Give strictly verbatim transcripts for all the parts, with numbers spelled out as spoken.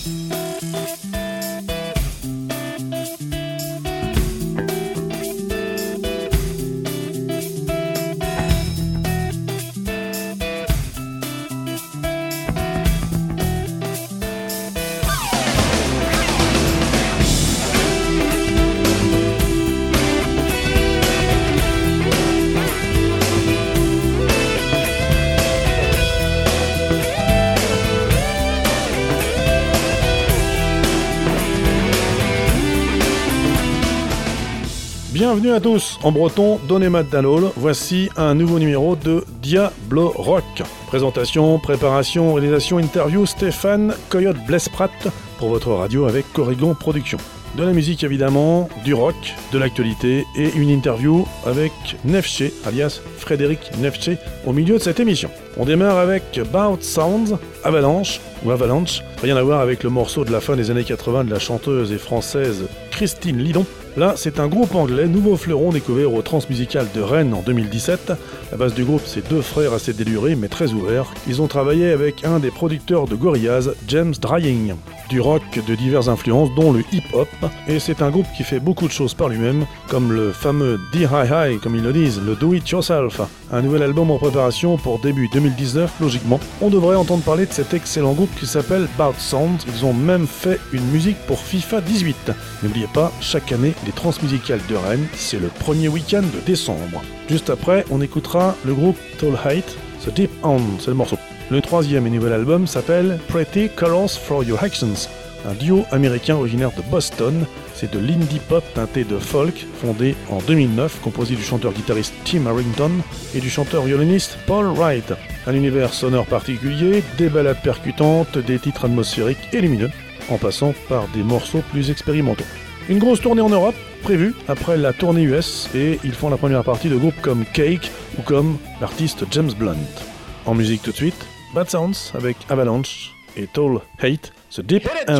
Bienvenue à tous, en breton, donnez-moi Danol, voici un nouveau numéro de Diablo Rock. Présentation, préparation, réalisation, interview, Stéphane Coyote Blesprat pour votre radio avec Corrigan Productions. De la musique évidemment, du rock, de l'actualité et une interview avec Nefché, alias Frédéric Nefché, au milieu de cette émission. On démarre avec Bad Sounds, Avalanche, ou Avalanche, rien à voir avec le morceau de la fin des années quatre-vingts de la chanteuse et française Christine Lidon. Là, c'est un groupe anglais, nouveau fleuron découvert au Transmusical de Rennes en deux mille dix-sept. La base du groupe, c'est deux frères assez délurés mais très ouverts. Ils ont travaillé avec un des producteurs de Gorillaz, James Drying. Du rock de diverses influences, dont le hip-hop, et c'est un groupe qui fait beaucoup de choses par lui-même, comme le fameux D Hi Hi, comme ils le disent, le Do It Yourself. Un nouvel album en préparation pour début deux mille dix-neuf, logiquement. On devrait entendre parler de cet excellent groupe qui s'appelle Bad Sounds. Ils ont même fait une musique pour FIFA dix-huit. N'oubliez pas, chaque année, les Transmusicales de Rennes, c'est le premier week-end de décembre. Juste après, on écoutera le groupe Tall Height, The Deep End, c'est le morceau. Le troisième et nouvel album s'appelle Pretty Colors for Your Actions, un duo américain originaire de Boston. C'est de l'indie pop teinté de folk, fondé en deux mille neuf, composé du chanteur-guitariste Tim Harrington et du chanteur-violoniste Paul Wright. Un univers sonore particulier, des ballades percutantes, des titres atmosphériques et lumineux, en passant par des morceaux plus expérimentaux. Une grosse tournée en Europe prévue après la tournée U S, et ils font la première partie de groupes comme Cake ou comme l'artiste James Blunt. En musique tout de suite, Bad Sounds avec Avalanche et Tall Hate, The Deep End.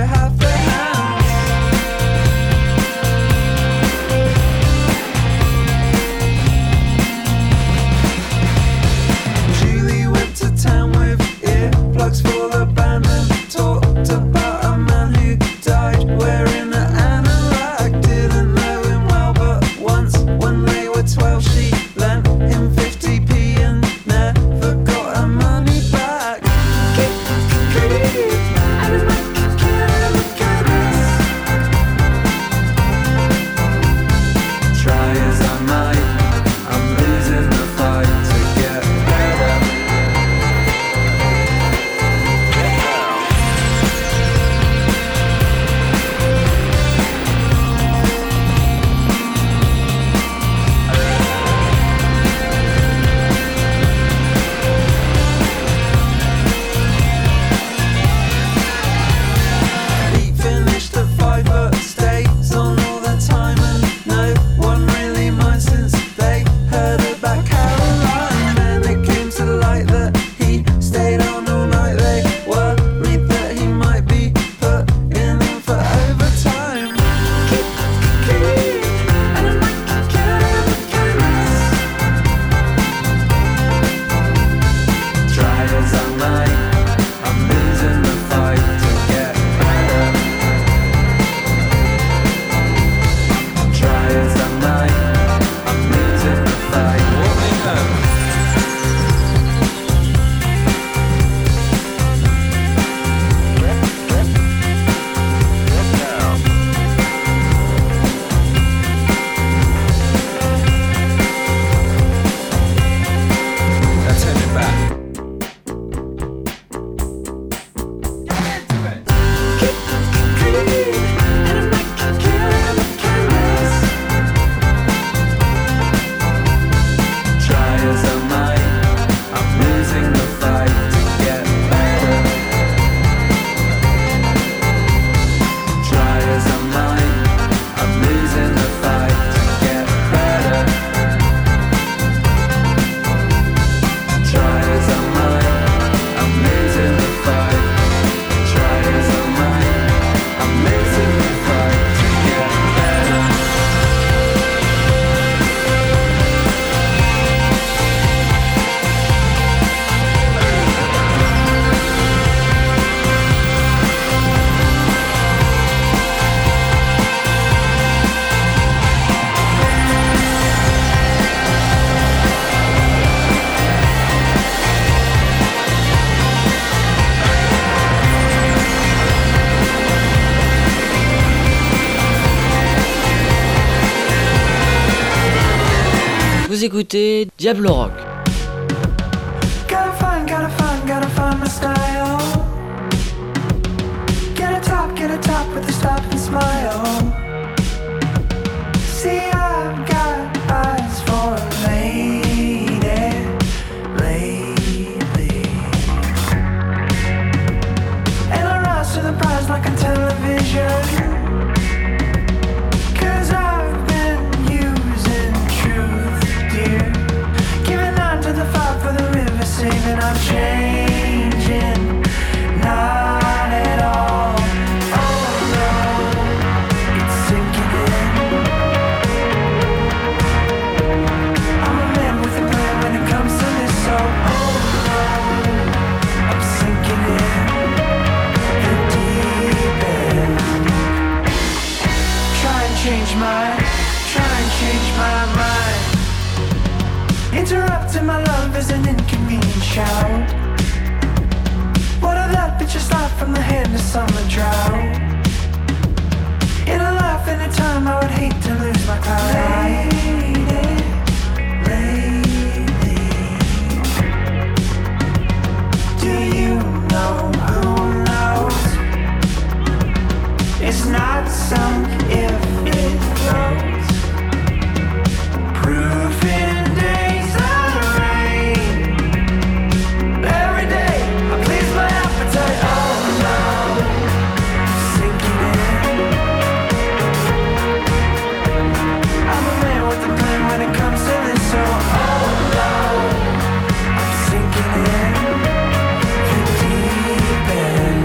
We'll be right back. Vous écoutez Diablo Rock. Gotta find, gotta find, gotta find my style. Get a top, get a top with a stop and smile. See, I've got eyes for a lady, lately. And I rise to the prize like on television. Cause I've been using truth, dear. Giving on to the fire for the river, saving I'm changing. Not at all. Oh no, it's sinking in. I'm a man with a plan when it comes to this, so oh no, I'm sinking in the deep end. Try and change my, try and change my mind. Interrupting my love is an inconvenient shout. What of that bitch just life from the hand of summer drought? In a life, in a time I would hate to lose my cloud. Lady, lately, do you know who knows? It's not sunk if it flows. Proof in days of rain. Every day I please my appetite. Oh no, sinking in. I'm a man with a plan when it comes to this, so oh no, I'm sinking in the deep end.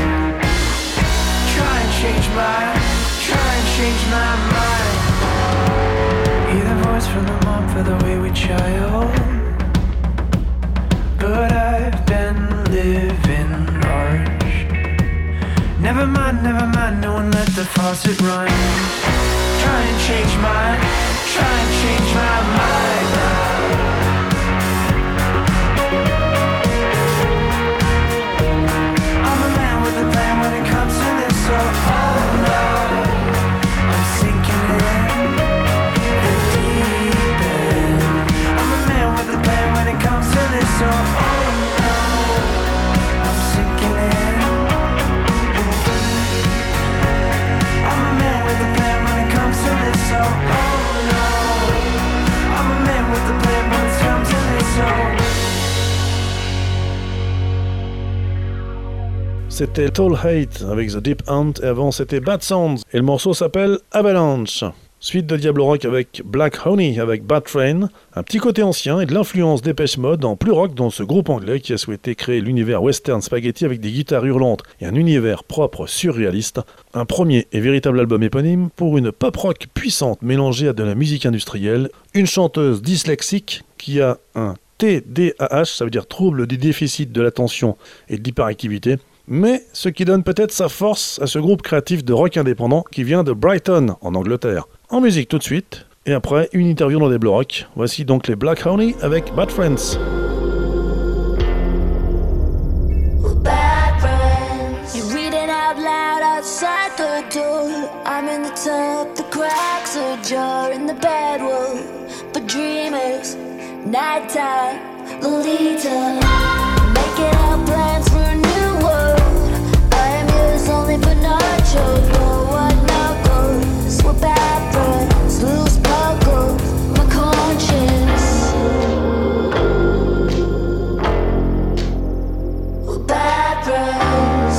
Try and change my, try and change my mind. Hear the voice from the mom for the wayward child. But I've been living large. Never mind, never mind, no one let the faucet run. Try and change my, try and change my mind now. I'm a man with a plan when it comes to this, so oh no, I'm sinking in the deep end. I'm a man with a plan when it comes to this, so oh no, I'm sinking in. I'm a man with a plan when it comes to this, so oh no, I'm a man with a plan when it comes to this, so. C'était Tall Hate avec The Deep End et avant c'était Bad Sounds et le morceau s'appelle Avalanche. Suite de Diablo Rock avec Black Honey avec Bad Train, un petit côté ancien et de l'influence Depeche Mode en plus rock dans ce groupe anglais qui a souhaité créer l'univers western spaghetti avec des guitares hurlantes et un univers propre surréaliste. Un premier et véritable album éponyme pour une pop rock puissante mélangée à de la musique industrielle, une chanteuse dyslexique qui a un T D A H, ça veut dire trouble du déficit de l'attention et de l'hyperactivité, mais ce qui donne peut-être sa force à ce groupe créatif de rock indépendant qui vient de Brighton, en Angleterre. En musique tout de suite, et après une interview dans des Diablo Rock. Voici donc les Black Honey avec Bad Friends. Bad friends, you're reading out loud outside the door. I'm in the tub, the cracks are jarring, the bed will for dreamers. Nighttime, Lolita, making out plans for a new world. I am yours only for nachos. Roll white knuckles, we're bad friends, loose puckles, my conscience. We're bad friends.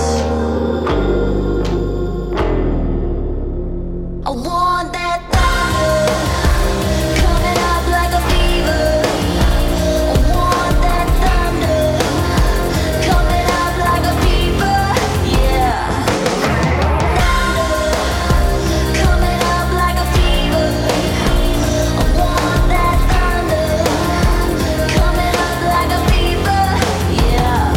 I want that thunder coming up like a fever. I want that thunder coming up like a fever. Yeah. Thunder coming up like a fever. I want that thunder coming up like a fever. Yeah.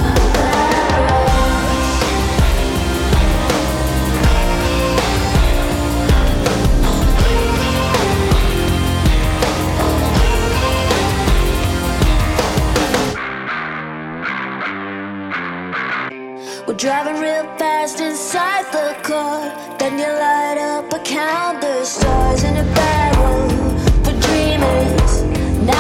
We're driving real fast inside the car. Then you light up a count the stars in a barrel for dreamers.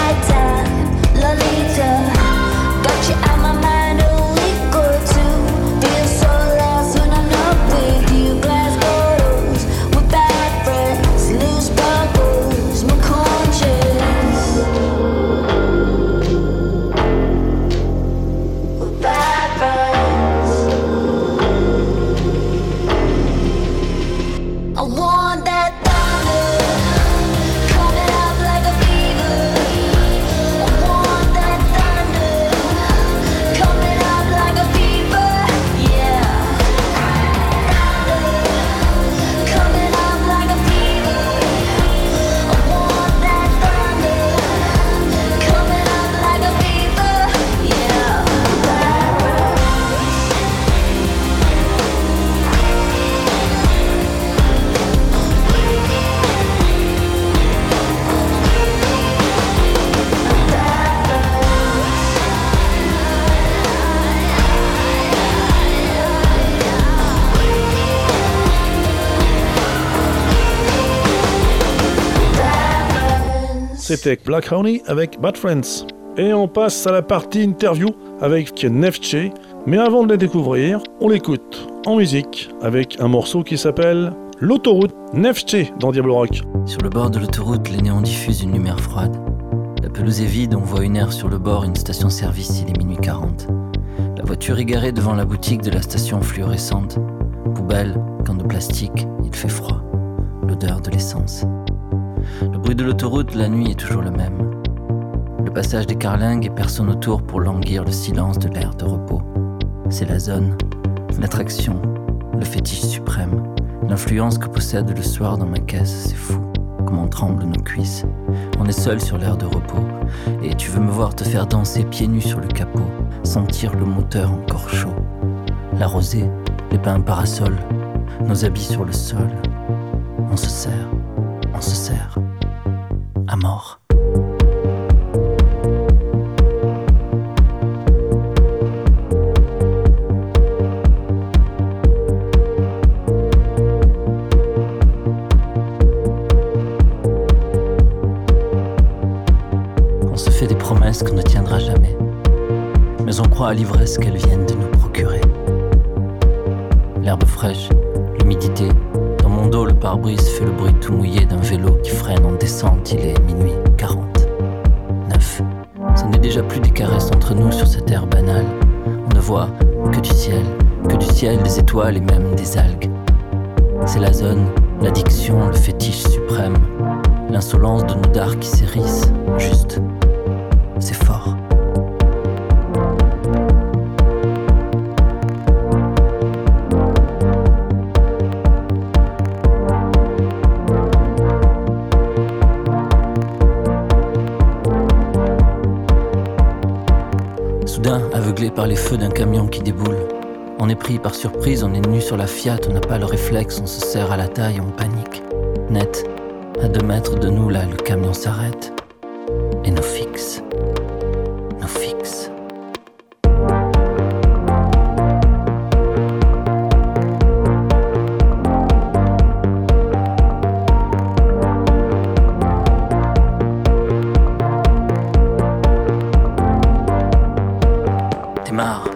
C'était Black Honey avec Bad Friends. Et on passe à la partie interview avec Neftché. Mais avant de les découvrir, on l'écoute en musique avec un morceau qui s'appelle L'autoroute. Neftché dans Diablo Rock. Sur le bord de l'autoroute, les néons diffusent une lumière froide. La pelouse est vide, on voit une aire sur le bord, une station-service, il est minuit quarante. La voiture est garée devant la boutique de la station fluorescente. Poubelle, canne de plastique, il fait froid. L'odeur de l'essence. Le bruit de l'autoroute, la nuit est toujours le même. Le passage des carlingues et personne autour pour languir le silence de l'air de repos. C'est la zone, l'attraction, le fétiche suprême. L'influence que possède le soir dans ma caisse, c'est fou. Comment tremblent nos cuisses. On est seul sur l'air de repos. Et tu veux me voir te faire danser pieds nus sur le capot. Sentir le moteur encore chaud. La rosée, les pins parasols. Nos habits sur le sol. On se serre, on se serre. À mort. Promesse qu'on ne tiendra jamais, mais on croit à l'ivresse qu'elles viennent de nous procurer. L'herbe fraîche, l'humidité, dans mon dos le pare-brise fait le bruit tout mouillé d'un vélo qui freine en descente, il est minuit quarante-neuf. Ce n'est déjà plus des caresses entre nous sur cette terre banale, on ne voit que du ciel, que du ciel, des étoiles et même des algues. C'est la zone, l'addiction, le fétiche suprême, l'insolence de nos dards qui s'hérissent, juste. C'est fort. Soudain, aveuglé par les feux d'un camion qui déboule, on est pris par surprise, on est nu sur la Fiat, on n'a pas le réflexe, on se serre à la taille, on panique. Net, à deux mètres de nous, là, le camion s'arrête et nous fixe. Nous fixe. Démarre.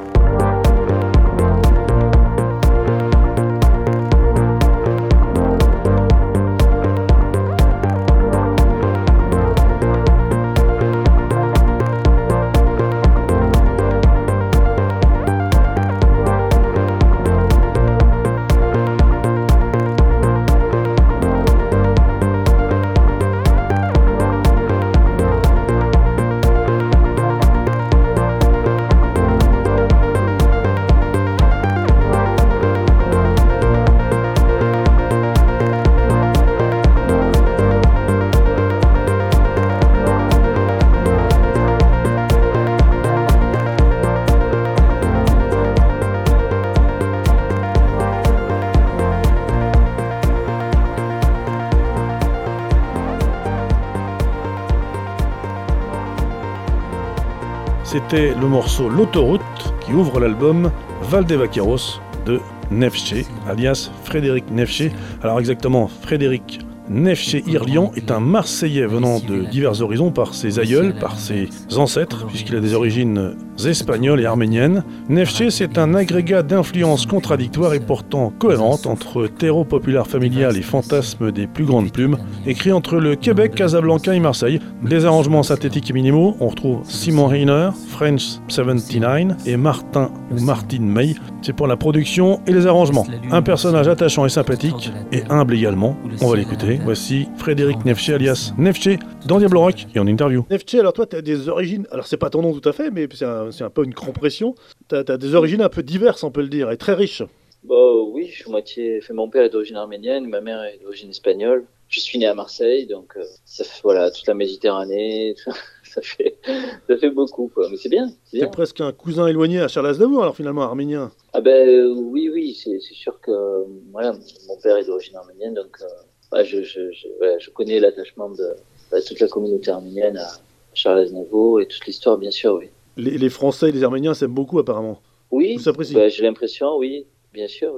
C'était le morceau L'autoroute qui ouvre l'album Valdevaqueros de Neftché, alias Frédéric Neftché. Alors exactement, Frédéric Neftché-Irlian est un Marseillais venant de divers horizons par ses aïeuls, par ses ancêtres, puisqu'il a des origines espagnoles et arméniennes. Neftché, c'est un agrégat d'influences contradictoires et pourtant cohérentes entre terreau populaire familial et fantasme des plus grandes plumes, écrit entre le Québec, Casablanca et Marseille. Des arrangements synthétiques et minimaux, on retrouve Simon Heiner, French soixante-dix-neuf et Martin ou Martine May. C'est pour la production et les arrangements. Un personnage attachant et sympathique, et humble également. On va l'écouter. Voici Frédéric Neftché, alias Neftché, dans Diablo Rock et en interview. Neftché, alors toi, tu as des origines, alors c'est pas ton nom tout à fait, mais c'est un, c'est un peu une compression. Tu as des origines un peu diverses, on peut le dire, et très riches. Bah oui, je suis moitié. Enfin, mon père est d'origine arménienne, ma mère est d'origine espagnole. Je suis né à Marseille, donc euh, ça fait, voilà, toute la Méditerranée, ça fait, ça fait beaucoup, quoi. Mais c'est bien, c'est bien. T'es presque un cousin éloigné à Charles Aznavour, alors finalement, arménien. Ah ben euh, oui, oui, c'est, c'est sûr que euh, voilà, mon père est d'origine arménienne, donc euh, ouais, je, je, je, ouais, je connais l'attachement de bah, toute la communauté arménienne à Charles Aznavour et toute l'histoire, bien sûr, oui. Les, les Français et les Arméniens s'aiment beaucoup, apparemment. Oui, vous appréciez? Bah, j'ai l'impression, oui, bien sûr, oui.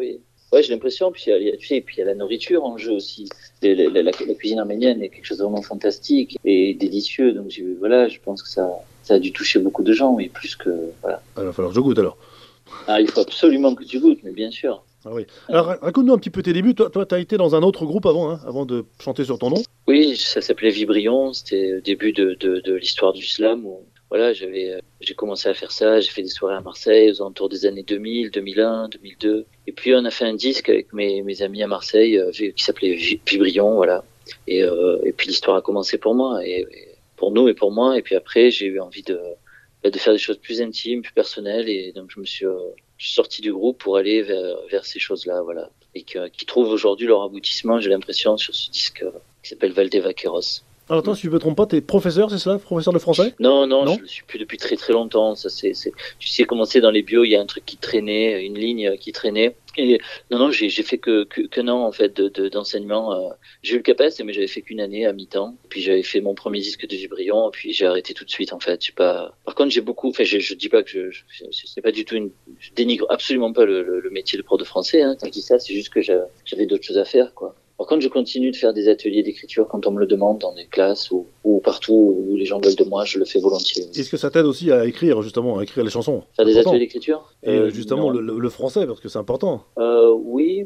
Ouais, j'ai l'impression. Puis il y a, tu sais, puis il y a la nourriture en jeu aussi. La, la, la, la cuisine arménienne est quelque chose de vraiment fantastique et délicieux. Donc je, voilà, je pense que ça, ça a dû toucher beaucoup de gens, et plus que voilà. Ah, il va falloir que je goûte alors. Ah, il faut absolument que tu goûtes, mais bien sûr. Ah oui. Alors raconte-nous un petit peu tes débuts. Toi, toi, t'as été dans un autre groupe avant, hein, avant de chanter sur ton nom. Oui, ça s'appelait Vibrion. C'était le début de, de, de l'histoire du slam. Où, voilà, j'avais, j'ai commencé à faire ça. J'ai fait des soirées à Marseille aux alentours des années deux mille, deux mille un, deux mille deux. Et puis on a fait un disque avec mes, mes amis à Marseille euh, qui s'appelait Vibrion, voilà. Et, euh, et puis l'histoire a commencé pour moi, et, et pour nous et pour moi. Et puis après, j'ai eu envie de, de faire des choses plus intimes, plus personnelles. Et donc je me suis, euh, je suis sorti du groupe pour aller vers, vers ces choses-là, voilà. Et que, qui trouvent aujourd'hui leur aboutissement, j'ai l'impression, sur ce disque euh, qui s'appelle Valde Vaqueros. Alors attends, si je ne me trompe pas, t'es professeur, c'est ça? Professeur de français? Non, non, non, je le suis plus depuis très très longtemps. Ça, c'est, c'est... Tu sais comment c'est dans les bios, il y a un truc qui traînait, une ligne qui traînait. Et non, non, j'ai, j'ai fait que, que, que non, en fait, de, de, d'enseignement. Euh, j'ai eu le CAPES, mais j'avais fait qu'une année à mi-temps. Puis j'avais fait mon premier disque de Vibrion, et puis j'ai arrêté tout de suite, en fait. J'ai pas... Par contre, j'ai beaucoup, enfin, je, je dis pas que je, je, c'est pas du tout une, je dénigre absolument pas le, le, le métier de prof de français, hein. Quand je dis ça, c'est juste que j'avais, j'avais d'autres choses à faire, quoi. Par contre, je continue de faire des ateliers d'écriture quand on me le demande dans des classes ou, ou partout où les gens veulent de moi, je le fais volontiers. Est-ce que ça t'aide aussi à écrire, justement, à écrire les chansons? Faire des ateliers d'écriture? Et euh, justement, le, le français, parce que c'est important. Euh, oui,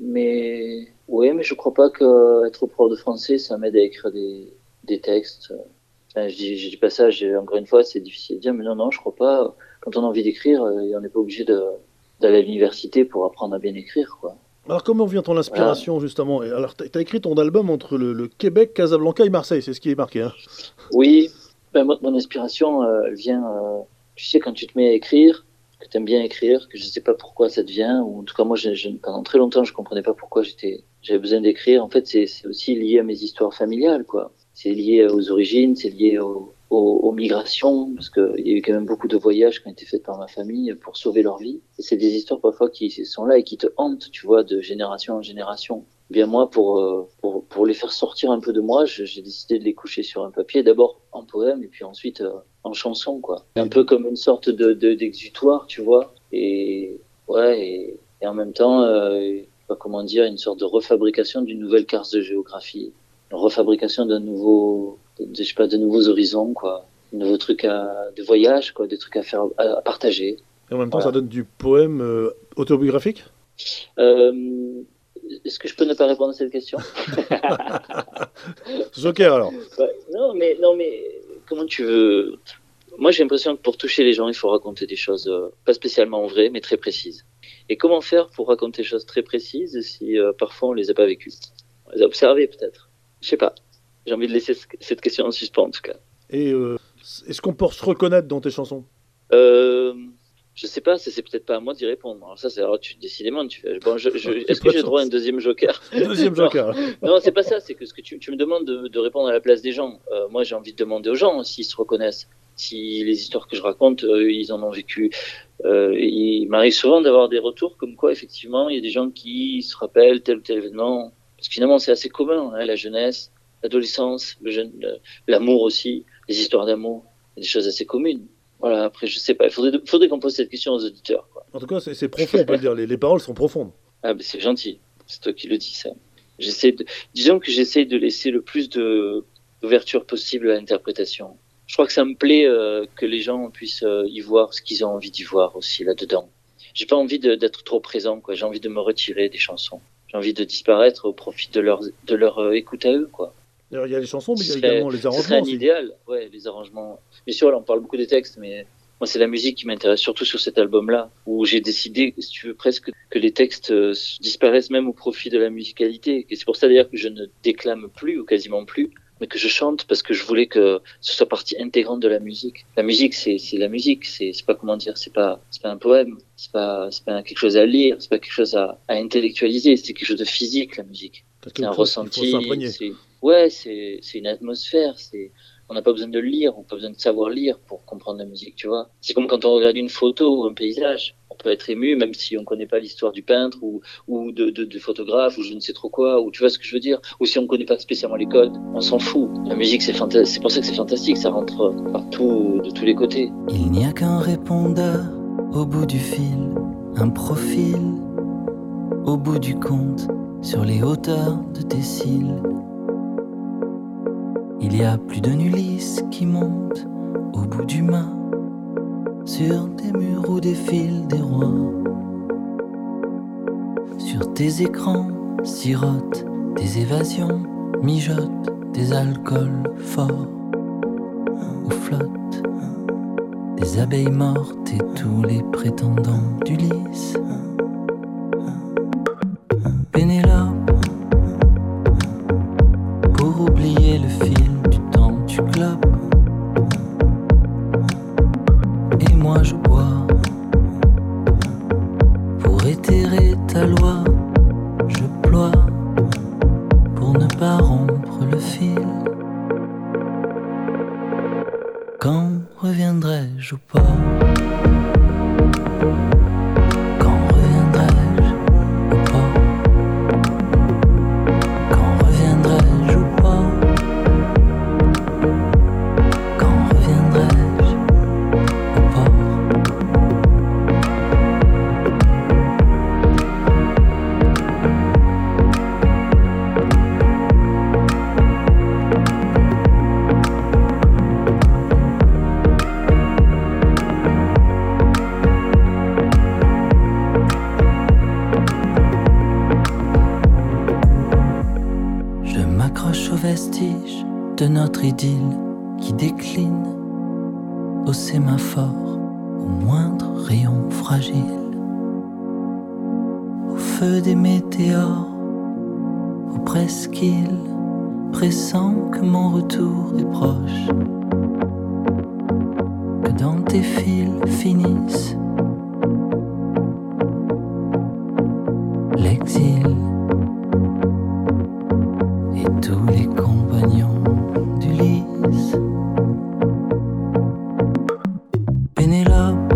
mais oui, mais je crois pas que être prof de français, ça m'aide à écrire des, des textes. Enfin, je dis, je dis pas ça, j'ai, encore une fois, c'est difficile à dire, mais non, non, je crois pas. Quand on a envie d'écrire, on n'est pas obligé de, d'aller à l'université pour apprendre à bien écrire, quoi. Alors comment vient ton inspiration, voilà, justement? Alors tu as écrit ton album entre le, le Québec, Casablanca et Marseille, c'est ce qui est marqué, hein? Oui, ben, mon, mon inspiration, euh, elle vient, euh, tu sais, quand tu te mets à écrire, que tu aimes bien écrire, que je sais pas pourquoi ça te vient, ou en tout cas moi, je, je, pendant très longtemps, je comprenais pas pourquoi j'étais, j'avais besoin d'écrire. En fait, c'est, c'est aussi lié à mes histoires familiales, quoi. C'est lié aux origines, c'est lié au, Aux, aux migrations, parce qu'il y a eu quand même beaucoup de voyages qui ont été faits par ma famille pour sauver leur vie. Et c'est des histoires parfois qui sont là et qui te hantent, tu vois, de génération en génération. Bien moi, pour, pour, pour les faire sortir un peu de moi, j'ai décidé de les coucher sur un papier, d'abord en poème et puis ensuite euh, en chanson, quoi. Un peu comme une sorte de, de, d'exutoire, tu vois. Et, ouais, et, et en même temps, euh, je sais pas comment dire, une sorte de refabrication d'une nouvelle carte de géographie. Une refabrication d'un nouveau, de, je sais pas, de nouveaux horizons, quoi. De nouveaux trucs à, de voyage, quoi, des trucs à faire, à, à partager. Et en même temps, voilà, ça donne du poème euh, autobiographique? euh, Est-ce que je peux ne pas répondre à cette question? Joker, alors. Ouais, non, mais, non, mais, comment tu veux? Moi, j'ai l'impression que pour toucher les gens, il faut raconter des choses, euh, pas spécialement vraies, mais très précises. Et comment faire pour raconter des choses très précises si euh, parfois on les a pas vécues? On les a observées, peut-être. Je sais pas. J'ai envie de laisser cette question en suspens, en tout cas. Et euh, est-ce qu'on peut se reconnaître dans tes chansons? euh, Je sais pas, c'est, c'est peut-être pas à moi d'y répondre. Alors ça, c'est alors tu décidément, tu fais. Bon, je, je, est-ce que j'ai droit à un deuxième joker? Deuxième joker. Non, non, c'est pas ça. C'est que ce que tu, tu me demandes de, de répondre à la place des gens. Euh, moi, j'ai envie de demander aux gens s'ils se reconnaissent, si les histoires que je raconte, euh, ils en ont vécu. Euh, il m'arrive souvent d'avoir des retours comme quoi, effectivement, il y a des gens qui se rappellent tel ou tel événement. Parce que finalement, c'est assez commun, hein, la jeunesse, l'adolescence, le jeune, l'amour aussi, les histoires d'amour, des choses assez communes. Voilà, après, je sais pas, il faudrait, faudrait qu'on pose cette question aux auditeurs, quoi. En tout cas, c'est, c'est profond, on peut le dire, les, les paroles sont profondes. Ah, ben c'est gentil, c'est toi qui le dis, ça. J'essaie de, disons que j'essaie de laisser le plus de, d'ouverture possible à l'interprétation. Je crois que ça me plaît euh, que les gens puissent euh, y voir ce qu'ils ont envie d'y voir aussi là-dedans. J'ai pas envie de, d'être trop présent, quoi. J'ai envie de me retirer des chansons. J'ai envie de disparaître au profit de leur, de leur euh, écoute à eux, quoi. Alors, il y a les chansons, mais il y a serait, également les arrangements. Ce serait un aussi. idéal, ouais, les arrangements. Bien sûr, là, on parle beaucoup des textes, mais moi, c'est la musique qui m'intéresse, surtout sur cet album-là, où j'ai décidé, si tu veux, presque que les textes euh, disparaissent même au profit de la musicalité. Et c'est pour ça, d'ailleurs, que je ne déclame plus, ou quasiment plus, mais que je chante, parce que je voulais que ce soit partie intégrante de la musique. La musique, c'est, c'est la musique, c'est, c'est pas, comment dire, c'est pas, c'est pas un poème, c'est pas, c'est pas quelque chose à lire, c'est pas quelque chose à, à intellectualiser, c'est quelque chose de physique, la musique. C'est un ressenti, c'est, ouais, c'est, c'est une atmosphère, c'est, on n'a pas besoin de lire, on n'a pas besoin de savoir lire pour comprendre la musique, tu vois. C'est comme quand on regarde une photo ou un paysage. On peut être ému même si on connaît pas l'histoire du peintre ou, ou de, de, de photographe ou je ne sais trop quoi, ou tu vois ce que je veux dire. Ou si on connaît pas spécialement les codes, on s'en fout. La musique, c'est fanta- c'est pour ça que c'est fantastique, ça rentre partout, de tous les côtés. Il n'y a qu'un répondeur au bout du fil, un profil au bout du compte, sur les hauteurs de tes cils. Il y a plus d'un Ulysse qui monte au bout du mât, sur des murs où défilent des rois. Sur tes écrans sirotent des évasions, mijotent des alcools forts, où flottent des abeilles mortes et tous les prétendants d'Ulysse. Pénélope, pour oublier le fil du temps tu clopes. Et moi je bois, pour éthérer ta loi, je ploie, pour ne pas rompre le fil. Quand reviendrai-je au port? Quand reviendrai-je au port? Quand reviendrai-je au port? Quand reviendrai-je au port? Vestiges de notre idylle qui décline au sémaphore, au moindre rayon fragile, au feu des météores, aux presqu'îles, pressant que mon retour est proche, que dans tes fils finisse l'exil. Tous les compagnons d'Ulysse. Pénélope,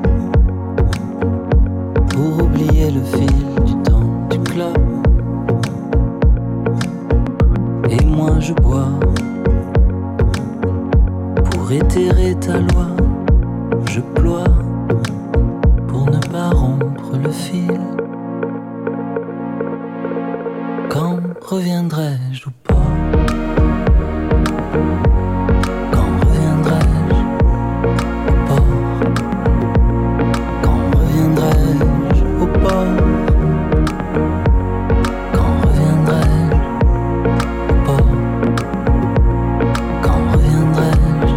pour oublier le fil du temps du club. Et moi je bois, pour éthérer ta loi, je ploie, pour ne pas rompre le fil. Quand reviendrai-je au port? Quand reviendrai-je au port? Quand reviendrai-je au port? Quand reviendrai-je au port? Quand reviendrai-je?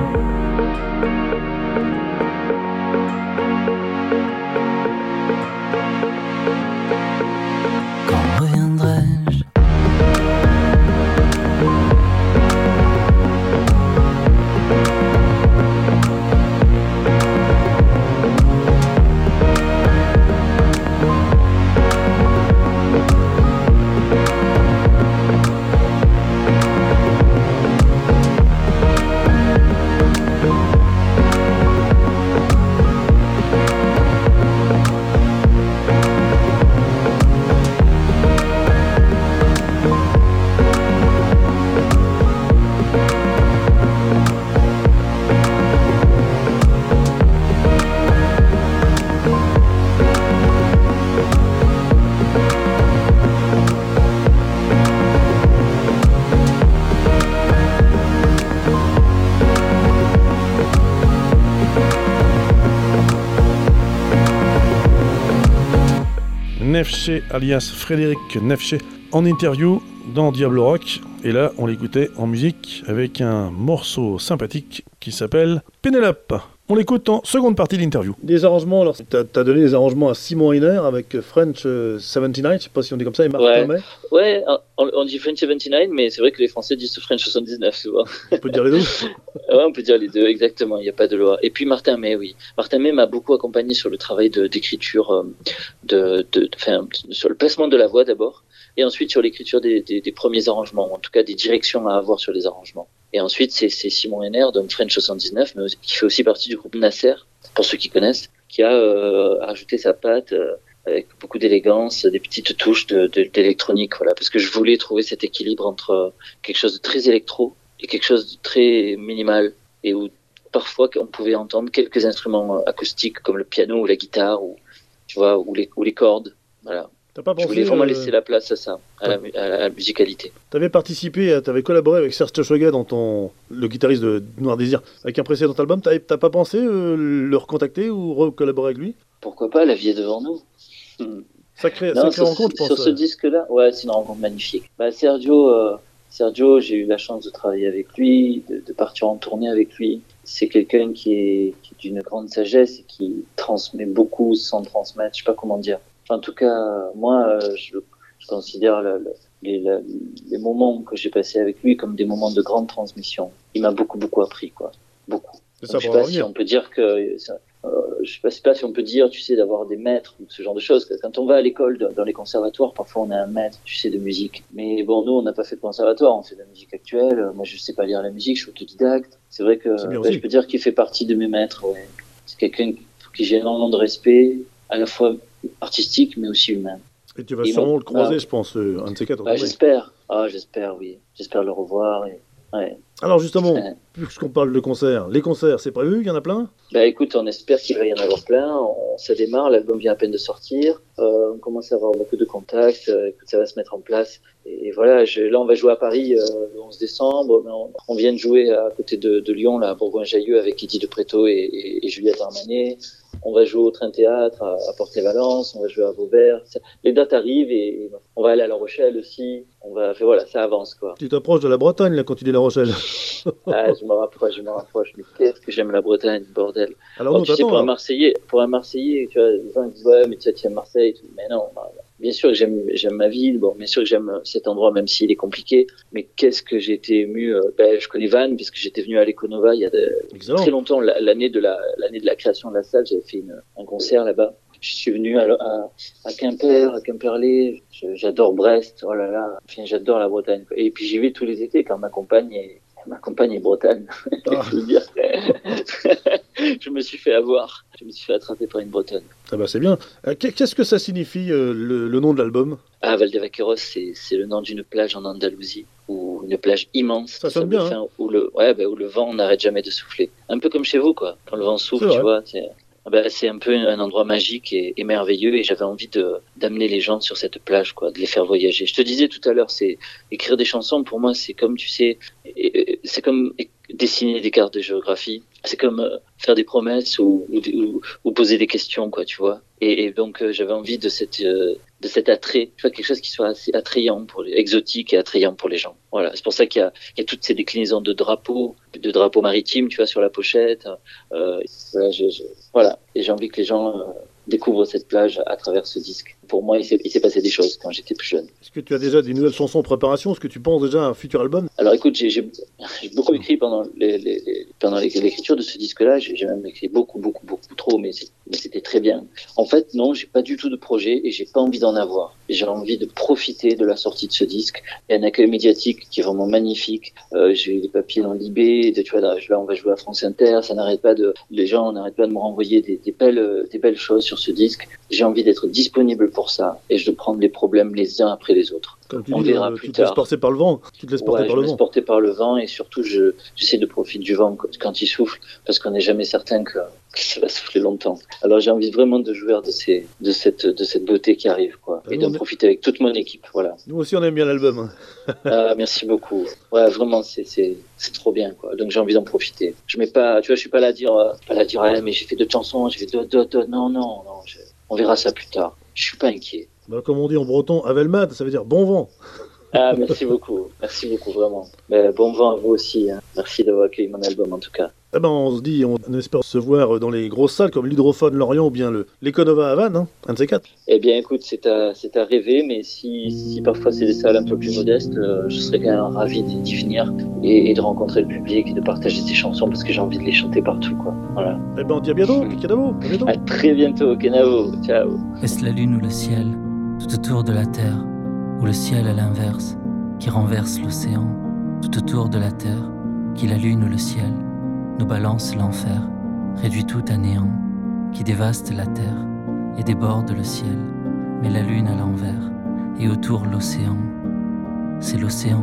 Quand reviendrai-je? Neefsche alias Frédéric Neefsche en interview dans Diablo Rock. Et là, on l'écoutait en musique avec un morceau sympathique qui s'appelle Pénélope. On l'écoute en seconde partie de l'interview. Des arrangements, alors t'as, t'as donné des arrangements à Simon Heiner avec French soixante-dix-neuf, je sais pas si on dit comme ça, et Marc Ouais, Permet. ouais on, on dit French soixante-dix-neuf, mais c'est vrai que les Français disent French soixante-dix-neuf souvent. On peut dire les deux. Ouais, on peut dire les deux, exactement, il n'y a pas de loi. Et puis Martin May, oui. Martin May m'a beaucoup accompagné sur le travail de, d'écriture, euh, de, de, de, enfin, sur le placement de la voix d'abord, et ensuite sur l'écriture des, des, des premiers arrangements, en tout cas des directions à avoir sur les arrangements. Et ensuite, c'est, c'est Simon Heiner, donc French soixante-dix-neuf, mais qui fait aussi partie du groupe Nasser, pour ceux qui connaissent, qui a euh, ajouté sa patte euh, avec beaucoup d'élégance, des petites touches de, de, d'électronique, voilà, parce que je voulais trouver cet équilibre entre quelque chose de très électro et quelque chose de très minimal, et où parfois on pouvait entendre quelques instruments acoustiques comme le piano ou la guitare, ou tu vois, ou les, ou les cordes, voilà. T'as pas Je pensé, voulais vraiment euh, laisser la place à ça, à la, mu- à la musicalité. T'avais participé, t'avais collaboré avec Serge Tachoga dans ton, le guitariste de Noir Désir, avec un précédent album. T'avais- T'as pas pensé euh, le recontacter ou recollaborer avec lui? Pourquoi pas, la vie est devant nous. Hmm. Sacré, Non, sacré sur, rencontre, je sur pense. ce euh. disque-là, ouais, c'est une rencontre magnifique. Bah, Sergio, euh, Sergio, j'ai eu la chance de travailler avec lui, de, de partir en tournée avec lui. C'est quelqu'un qui est, qui est d'une grande sagesse et qui transmet beaucoup sans transmettre. Je sais pas comment dire. Enfin, en tout cas, moi, euh, je, je considère le, le, les, la- les moments que j'ai passés avec lui comme des moments de grande transmission. Il m'a beaucoup, beaucoup appris, quoi. Beaucoup. C'est ça Donc, je pour sais en pas si revenir. on peut dire que ça- euh, je sais pas, sais pas si on peut dire, tu sais, d'avoir des maîtres ou ce genre de choses. Quand on va à l'école, dans dans les conservatoires, parfois on a un maître, tu sais, de musique. Mais bon, nous, on n'a pas fait de conservatoire, on fait de la musique actuelle. Euh, Moi, je sais pas lire la musique, je suis autodidacte. C'est vrai que C'est bien ouais, aussi. je peux dire qu'il fait partie de mes maîtres. Ouais. C'est quelqu'un pour qui j'ai énormément de respect, à la fois artistique, mais aussi humain. Et tu vas Et sûrement moi- le croiser, bah, je pense, euh, un de ces quatre. Bah, tournées. j'espère. Ah, j'espère, oui. J'espère le revoir. Et... Ouais. Alors justement, Ouais. puisqu'on parle de concerts, les concerts, c'est prévu, il y en a plein? Bah écoute, on espère qu'il va y en avoir plein. On, ça démarre, l'album vient à peine de sortir. Euh, on commence à avoir beaucoup de contacts. Euh, écoute, ça va se mettre en place. Et, et voilà, je, là on va jouer à Paris euh, le onze décembre. Mais on, on vient de jouer à côté de, de Lyon, là, à Bourgoin-Jallieu, avec Eddie de Préto et, et, et Juliette Armanet. On va jouer au Train Théâtre à, à Port-les-Valence. On va jouer à Vauvert. Ça- les dates arrivent et, et on va aller à La Rochelle aussi. On va, enfin, voilà, ça avance quoi. Tu t'approches de la Bretagne, là, quand tu dis La Rochelle. Ah, je me rapproche, je me rapproche. Mais qu'est-ce que j'aime la Bretagne, bordel. Alors Oh, nous, tu sais, t'attends, pour un là. Marseillais, pour un Marseillais, tu vois, les gens disent ouais, mais tu aimes Marseille, et tout. Mais non, bah, bien sûr que j'aime, j'aime ma ville, bon, bien sûr que j'aime cet endroit, même s'il est compliqué. Mais qu'est-ce que j'ai été ému. Euh, ben, je connais Vannes, puisque j'étais venu à l'Econova il y a de, Excellent. très longtemps, la- l'année de la, l'année de la création de la salle, j'avais fait une, un concert là-bas. Je suis venu à, à, à Quimper, à Quimperlé. Je- J'adore Brest. Oh là là. Enfin, j'adore la Bretagne, quoi. Et puis j'y vais tous les étés quand ma compagne est, ma compagne est Bretagne. Ah. Je veux dire. Je me suis fait avoir. Je me suis fait attraper par une Bretonne. Ah bah c'est bien. Euh, qu'est- Qu'est-ce que ça signifie, euh, le, le nom de l'album? Ah, Valdevaqueros, c'est, c'est le nom d'une plage en Andalousie, ou une plage immense. Ça de sonne sable bien, fin, où le, ouais, ben, où le vent n'arrête jamais de souffler. Un peu comme chez vous, quoi. Quand le vent souffle, C'est tu vrai. vois, c'est, ah ben, c'est un peu un endroit magique et, et merveilleux, et j'avais envie de, d'amener les gens sur cette plage, quoi, de les faire voyager. Je te disais tout à l'heure, c'est, écrire des chansons, pour moi, c'est comme, tu sais, et- et- c'est comme dessiner des cartes de géographie. C'est comme euh, faire des promesses ou, ou, ou, ou poser des questions, quoi, tu vois. Et, et donc, euh, j'avais envie de cette, euh, de cet attrait, tu vois, quelque chose qui soit assez attrayant pour les, exotique et attrayant pour les gens. Voilà. C'est pour ça qu'il y a, il y a toutes ces déclinaisons de drapeaux, de drapeaux maritimes, tu vois, sur la pochette. Euh, voilà, je, je- voilà. Et j'ai envie que les gens euh, découvrent cette plage à travers ce disque. Pour moi, il s'est, il s'est passé des choses quand j'étais plus jeune. Est-ce que tu as déjà des nouvelles chansons en préparation? Est-ce que tu penses déjà à un futur album? Alors écoute, j'ai, j'ai, j'ai beaucoup écrit pendant, les, les, les- pendant les- l'écriture de ce disque-là. J'ai, j'ai même écrit beaucoup, beaucoup, beaucoup trop, mais, c'est- mais c'était très bien. En fait, non, j'ai pas du tout de projet et j'ai pas envie d'en avoir. J'ai envie de profiter de la sortie de ce disque. Il y a un accueil médiatique qui est vraiment magnifique. Euh, j'ai eu des papiers dans Libé, de- tu vois, là, là, on va jouer à France Inter. Ça n'arrête pas de, les gens n'arrêtent pas de me renvoyer des, des belles, des belles choses sur ce disque. J'ai envie d'être disponible pour ça et je prendre les problèmes les uns après les autres. Comme tu On dis, verra euh, plus tu te laisses tard. porter par le vent. Tu te laisses porter Ouais, par je le me laisse vent. porter par le vent et surtout je, j'essaie de profiter du vent quand- quand il souffle parce qu'on n'est jamais certain que, que ça va souffler longtemps. Alors j'ai envie vraiment de jouir de ces, de cette, de cette beauté qui arrive, quoi, Ah, et nous, d'en on est- profiter avec toute mon équipe, voilà. Nous aussi, on aime bien l'album. hein. Ah, merci beaucoup. Ouais, vraiment, c'est, c'est, c'est trop bien, quoi. Donc j'ai envie d'en profiter. Je mets pas, tu vois, je suis pas là à dire, euh, pas là à dire, ah, mais j'ai fait deux chansons, j'ai fait deux, deux, deux. Non, non, non. je- on verra ça plus tard. Je suis pas inquiet. Bah, comme on dit en breton, Avelmad, ça veut dire bon vent. Ah, merci beaucoup. Merci beaucoup, vraiment. Mais bon vent à vous aussi, hein. Merci d'avoir accueilli mon album, en tout cas. Eh ben, on se dit, on espère se voir dans les grosses salles comme l'Hydrophone Lorient ou bien le l'Econova à Vannes, hein, un de ces quatre. Eh bien, écoute, c'est à, c'est à rêver, mais si, si parfois c'est des salles un peu plus modestes, euh, je serais quand même ravi d'y d'y venir et, et de rencontrer le public et de partager ces chansons parce que j'ai envie de les chanter partout, quoi. Voilà. Eh ben, on dit à bientôt, Kikadavo, à bientôt. À très bientôt, Kenavo. Ciao. Est-ce la lune ou le ciel, tout autour de la terre, ou le ciel à l'inverse, qui renverse l'océan, tout autour de la terre, qui la lune ou le ciel, nous balance l'enfer, réduit tout à néant, qui dévaste la terre et déborde le ciel, met la lune à l'envers, et autour l'océan. C'est l'océan,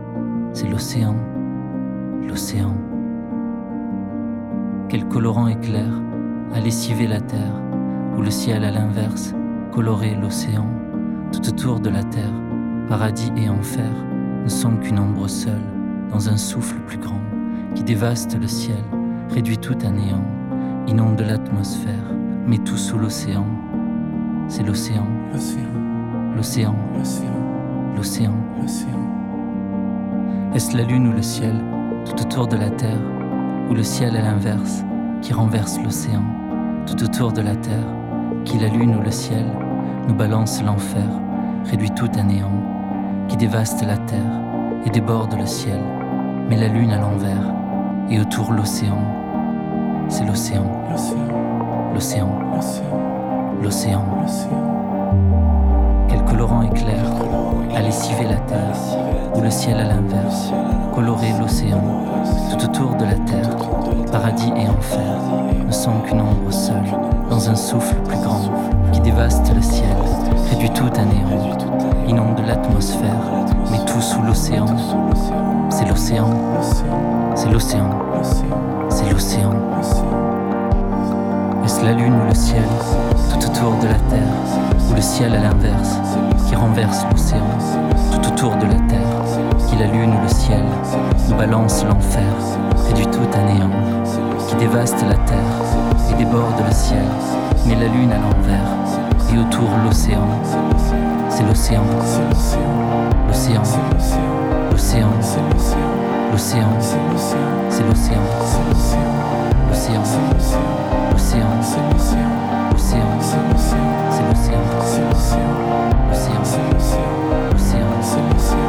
c'est l'océan, l'océan. Quel colorant éclair a lessivé la terre, ou le ciel à l'inverse, coloré l'océan, tout autour de la terre, paradis et enfer, ne sont qu'une ombre seule, dans un souffle plus grand, qui dévaste le ciel, réduit tout à néant, inonde l'atmosphère, met tout sous l'océan. C'est l'océan, L'océan, l'océan, l'océan, l'océan. l'océan. Est-ce la lune ou le ciel, tout autour de la terre, ou le ciel à l'inverse, qui renverse l'océan, tout autour de la terre, qui la lune ou le ciel, nous balance l'enfer, réduit tout à néant, qui dévaste la terre et déborde le ciel, met la lune à l'envers, et autour l'océan. C'est l'océan, L'océan, l'océan, l'océan, l'océan. l'océan. Quel colorant éclair à lessiver la terre, ou le ciel à l'inverse, colorer l'océan, tout autour de la terre, paradis et enfer, ne sont qu'une ombre seule, dans un souffle plus grand, qui dévaste le ciel, réduit tout à néant, inonde l'atmosphère, met tout sous l'océan. C'est l'océan, c'est l'océan, c'est l'océan. Est-ce la lune ou le ciel, tout autour de la terre, ou le ciel à l'inverse, qui renverse l'océan, tout autour de la terre, qui la lune ou le ciel, nous balance l'enfer, réduit tout à néant, qui dévaste la terre et déborde le ciel, met la lune à l'envers, et autour l'océan. C'est l'océan, l'océan, l'océan, l'océan, c'est l'océan, l'océan, l'océan, l'océan, c'est l'océan, l'océan, l'océan.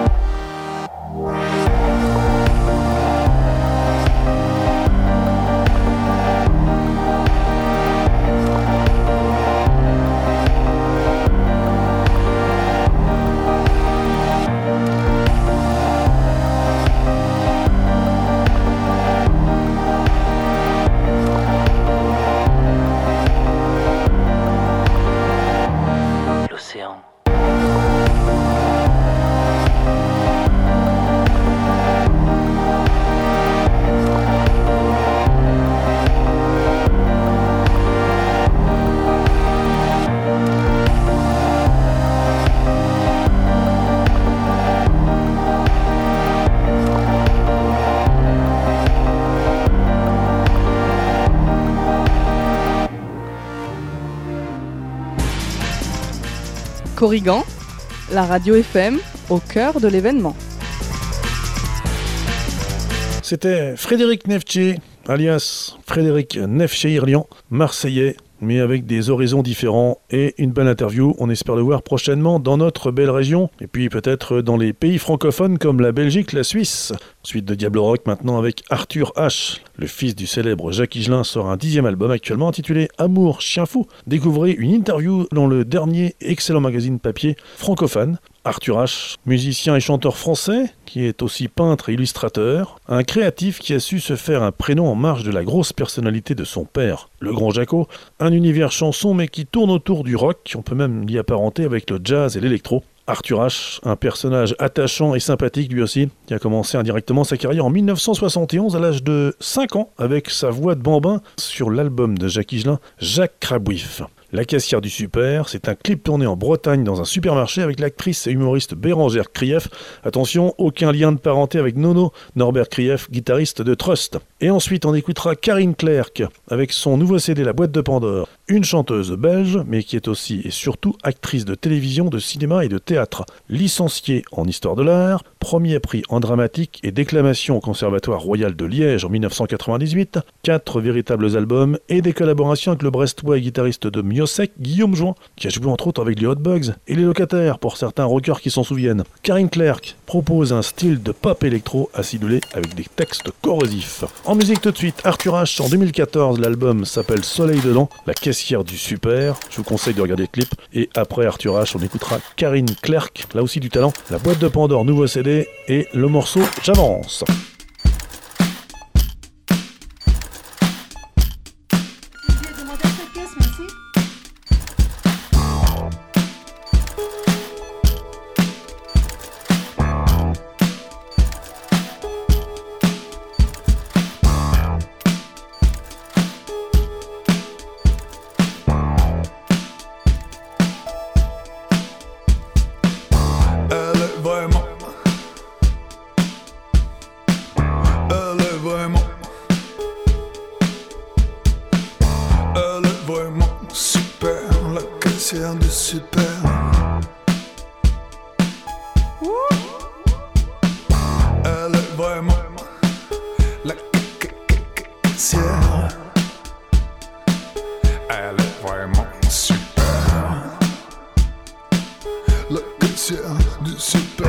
Corrigan, la radio F M au cœur de l'événement. C'était Frédéric Nefché, alias Frédéric Nefché-Irlian, marseillais, mais avec des horizons différents et une belle interview. On espère le voir prochainement dans notre belle région, et puis peut-être dans les pays francophones comme la Belgique, la Suisse. Suite de Diablo Rock maintenant avec Arthur H. Le fils du célèbre Jacques Higelin sort un dixième album actuellement intitulé Amour Chien Fou. Découvrez une interview dans le dernier excellent magazine papier francophone. Arthur H, musicien et chanteur français, qui est aussi peintre et illustrateur, un créatif qui a su se faire un prénom en marge de la grosse personnalité de son père, le grand Jaco, un univers chanson mais qui tourne autour du rock, on peut même l'y apparenter avec le jazz et l'électro. Arthur H, un personnage attachant et sympathique lui aussi, qui a commencé indirectement sa carrière en mille neuf cent soixante et onze à l'âge de cinq ans avec sa voix de bambin sur l'album de Jacques Higelin, Jacques Crabouif. La caissière du super, c'est un clip tourné en Bretagne dans un supermarché avec l'actrice et humoriste Bérangère Krief. Attention, aucun lien de parenté avec Nono, Norbert Krief, guitariste de Trust. Et ensuite, on écoutera Karine Clerc avec son nouveau C D La Boîte de Pandore. Une chanteuse belge, mais qui est aussi et surtout actrice de télévision, de cinéma et de théâtre. Licenciée en histoire de l'art, premier prix en dramatique et déclamation au Conservatoire Royal de Liège en mille neuf cent quatre-vingt-dix-huit, quatre véritables albums et des collaborations avec le Brestois et guitariste de Miossec, Guillaume Jouan, qui a joué entre autres avec les Hot Bugs et les Locataires pour certains rockers qui s'en souviennent. Karine Clerc propose un style de pop électro acidulé avec des textes corrosifs. En musique tout de suite, Arthur H en deux mille quatorze, l'album s'appelle Soleil dedans, la caissière du super, je vous conseille de regarder le clip, et après Arthur H on écoutera Karine Clerc, là aussi du talent, La Boîte de Pandore, nouveau C D, et le morceau J'avance. caissière. Elle est vraiment super. La caissière du super.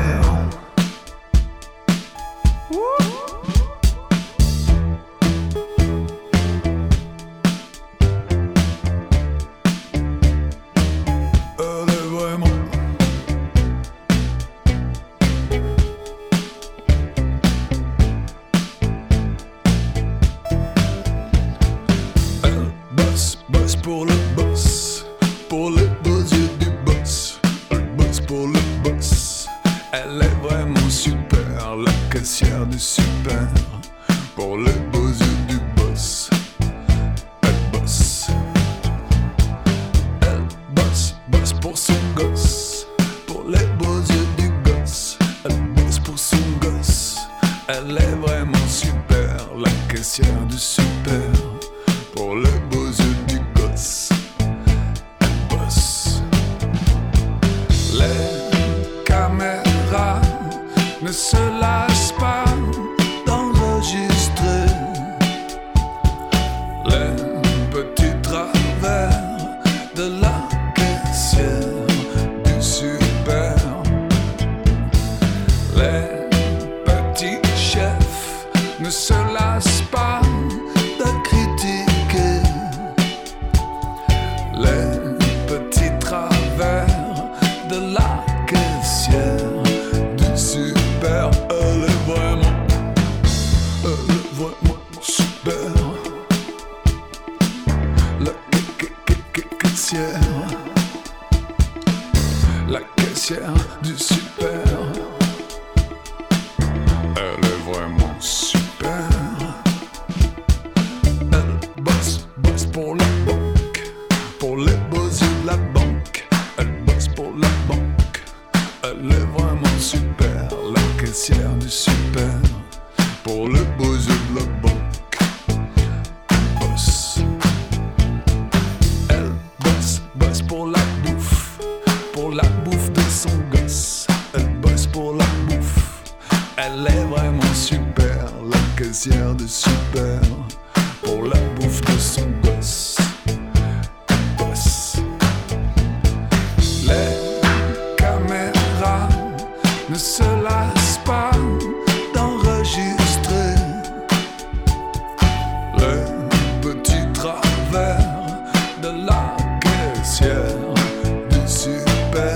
Pour le boss, pour les beaux yeux du boss. Elle bosse pour le boss. Elle est vraiment super, la caissière du super. Pour les beaux yeux du boss. Elle bosse. Elle bosse, bosse pour son gosse. Pour les beaux yeux du gosse. Elle bosse pour son gosse. Elle est vraiment super, la caissière du super. Pour les beaux yeux du gosse. Elle bosse. Les caméras ne se lassent pas d'enregistrer les petits travers de la caissière du super. Les petits chefs ne se lassent pas de critiquer les petits travers de la caissière du super. Elle est vraiment, elle est vraiment super. La caissière, la caissière du super. Elle est vraiment super. Elle bosse, bosse pour la banque, pour les beaux yeux de la banque. Elle bosse pour la banque. Elle est vraiment super, la caissière du super. Pour les beaux yeux de la banque. Elle bosse. Elle bosse, bosse pour la bouffe, pour la bouffe de son gosse. Elle bosse pour la bouffe. Elle est vraiment super, la caissière du super. Pour la bouffe de son gosse. Elle bosse. Les caméras ne se lassent pas d'enregistrer les petits travers de la caissière du super.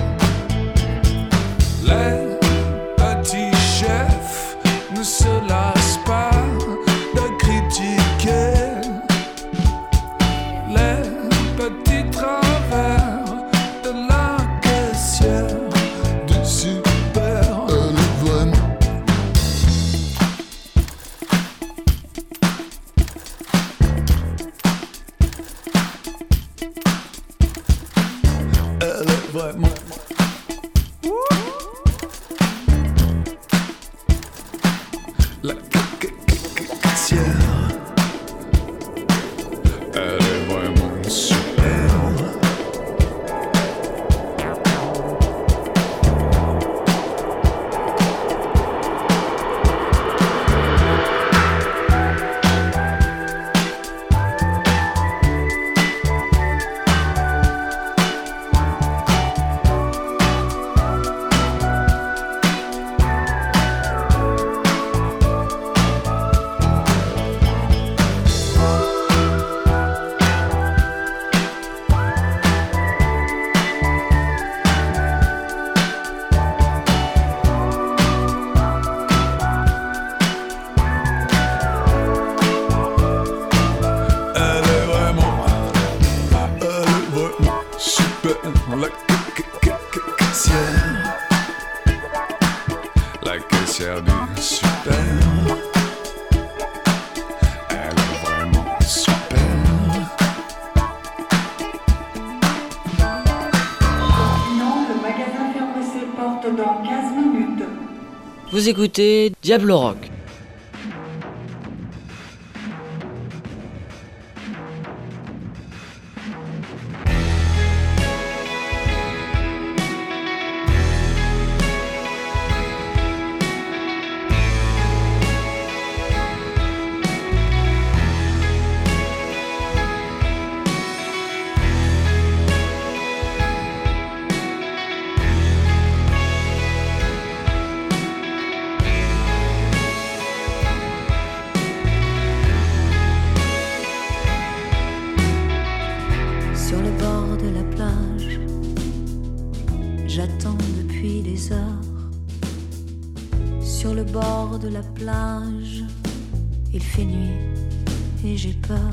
Les petits chefs ne se lassent pas de critiquer les petits travers de la caissière du super. Elle est vraiment. Elle est vraiment. La caissière. Elle est vraiment super. Elle est vraiment, elle est vraiment super, la caissière, la caissière du super. Elle est vraiment super. Sinon, le magasin ferme ses portes dans quinze minutes. Vous écoutez Diablo Rock. bord de la plage. Il fait nuit et j'ai peur,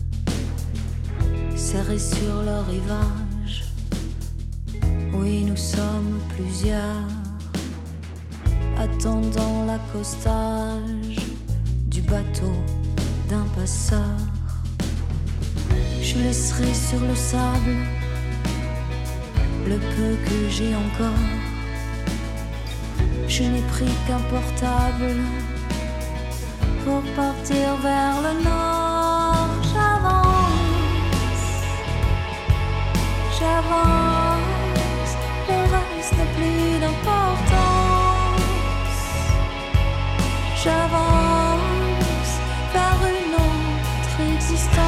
serré sur le rivage. Oui, nous sommes plusieurs, attendant l'accostage du bateau d'un passeur. Je laisserai sur le sable le peu que j'ai encore. Je n'ai pris qu'un portable pour partir vers le nord. J'avance, j'avance, le reste n'a plus d'importance. J'avance vers une autre existence.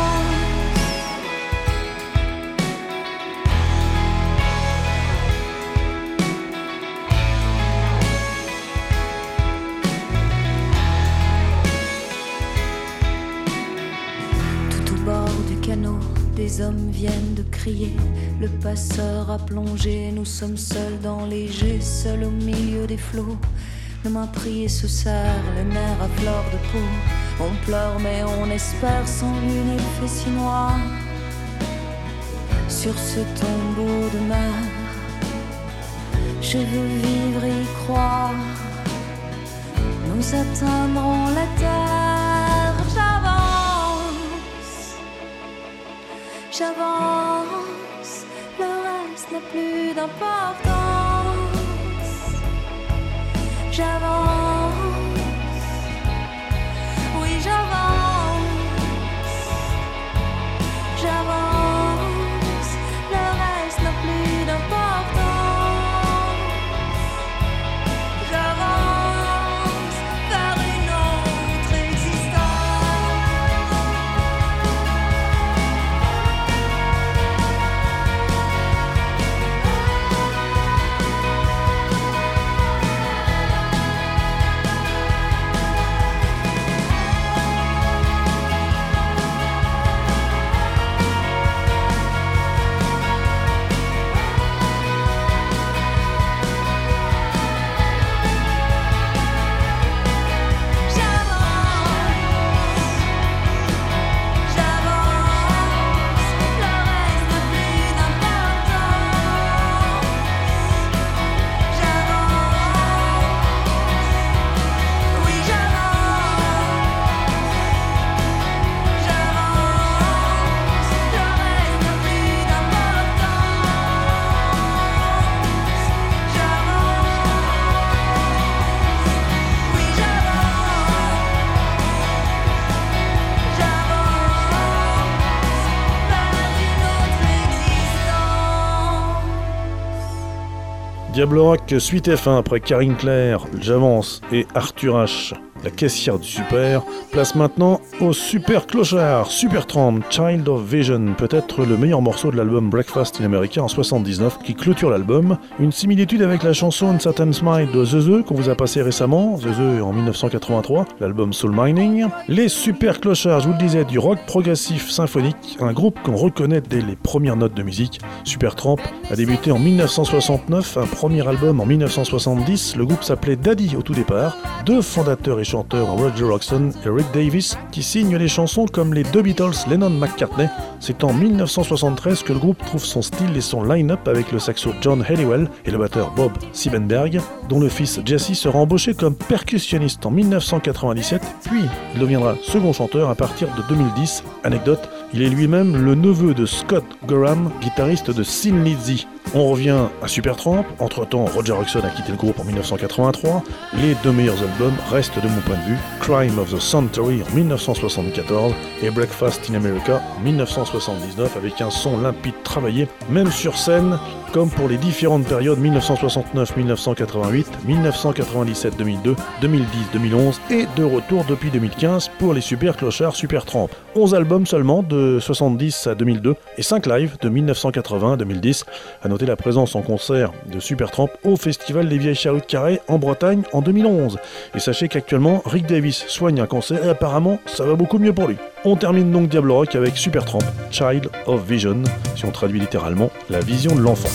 Les hommes viennent de crier, le passeur a plongé. Nous sommes seuls dans les jets, seuls au milieu des flots. Nos mains priées se serrent, les nerfs à fleur de peau. On pleure mais on espère, sans lune il fait si noir. Sur ce tombeau de mer, je veux vivre et y croire. Nous atteindrons la terre. J'avance, le reste n'a plus d'importance. J'avance, oui j'avance. J'avance, le reste n'a plus d'importance. J'avance vers une autre existence. Diablo Rock, suite F un après Karine Claire, J'avance et Arthur H. La caissière du super, place maintenant au super clochard, Supertramp, Child of Vision, peut-être le meilleur morceau de l'album Breakfast in America en soixante-dix-neuf, qui clôture l'album. Une similitude avec la chanson Uncertain Smile de The The qu'on vous a passé récemment, The The en dix-neuf cent quatre-vingt-trois, l'album Soul Mining. Les super clochards, je vous le disais, du rock progressif symphonique, un groupe qu'on reconnaît dès les premières notes de musique. Supertramp a débuté en dix-neuf cent soixante-neuf, un premier album en dix-neuf cent soixante-dix, le groupe s'appelait Daddy au tout départ, deux fondateurs et chanteurs Roger Hodgson et Rick Davis qui signent les chansons comme les deux Beatles Lennon-McCartney. C'est en dix-neuf cent soixante-treize que le groupe trouve son style et son line-up avec le saxo John Halliwell et le batteur Bob Siebenberg, dont le fils Jesse sera embauché comme percussionniste en dix-neuf cent quatre-vingt-dix-sept, puis il deviendra second chanteur à partir de deux mille dix. Anecdote, il est lui-même le neveu de Scott Gorham, guitariste de Thin Lizzy. On revient à Supertramp, entre-temps Roger Hodgson a quitté le groupe en dix-neuf cent quatre-vingt-trois, les deux meilleurs albums restent de mon point de vue Crime of the Century en dix-neuf cent soixante-quatorze et Breakfast in America en dix-neuf cent soixante-dix-neuf avec un son limpide travaillé, même sur scène, comme pour les différentes périodes dix-neuf cent soixante-neuf dix-neuf cent quatre-vingt-huit, dix-neuf cent quatre-vingt-dix-sept deux mille deux, deux mille dix deux mille onze et de retour depuis deux mille quinze pour les super clochards Supertramp. onze albums seulement de soixante-dix à deux mille deux et cinq lives de dix-neuf cent quatre-vingts à deux mille dix. À noter la présence en concert de Supertramp au Festival des Vieilles Charrues de Carhaix en Bretagne en deux mille onze. Et sachez qu'actuellement Rick Davis soigne un cancer et apparemment ça va beaucoup mieux pour lui. On termine donc Diablo Rock avec Supertramp, Child of Vision, si on traduit littéralement, la vision de l'enfant.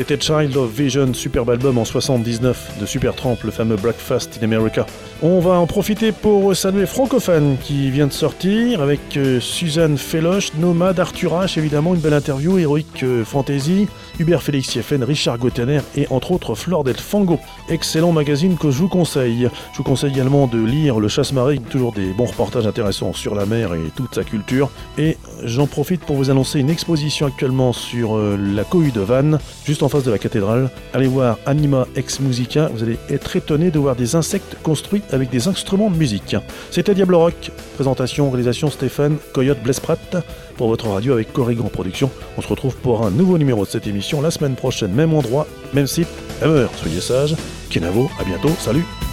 C'était Child of Vision, superbe album en soixante-dix-neuf de Supertramp, le fameux Breakfast in America. On va en profiter pour saluer Francophone qui vient de sortir avec euh, Suzanne Feloche, Nomade, Arthur H, évidemment une belle interview, Heroic euh, Fantasy, Hubert Félix Sieffen, Richard Gottener et entre autres Flore del Fango. Excellent magazine que je vous conseille. Je vous conseille également de lire Le Chasse-Marée, toujours des bons reportages intéressants sur la mer et toute sa culture. Et j'en profite pour vous annoncer une exposition actuellement sur euh, la cohue de Vannes, juste en face de la cathédrale. Allez voir Anima Ex Musica, vous allez être étonné de voir des insectes construits avec des instruments de musique. C'était Diablo Rock, présentation, réalisation Stéphane Coyote Blesprat pour votre radio avec Corrigan Production. On se retrouve pour un nouveau numéro de cette émission la semaine prochaine, même endroit, même site, même heure. Soyez sages, Kenavo, à bientôt, salut.